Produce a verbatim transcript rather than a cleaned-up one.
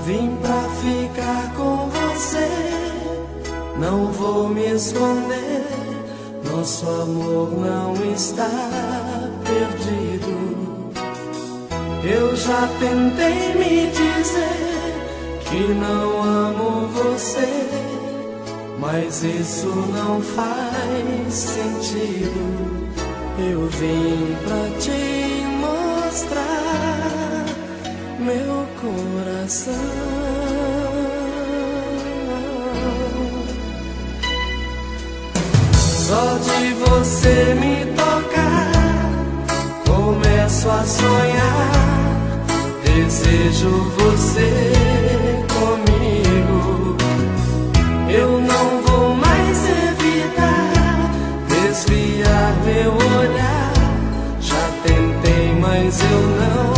Vim pra ficar com você, não vou me esconder. Nosso amor não está perdido. Eu já tentei me dizer que não amo você, mas isso não faz sentido. Eu vim pra te mostrar meu coração. Só de você me tocar, começo a sonhar. Desejo você comigo. Eu não vou mais evitar, desviar meu olhar. Já tentei, mas eu não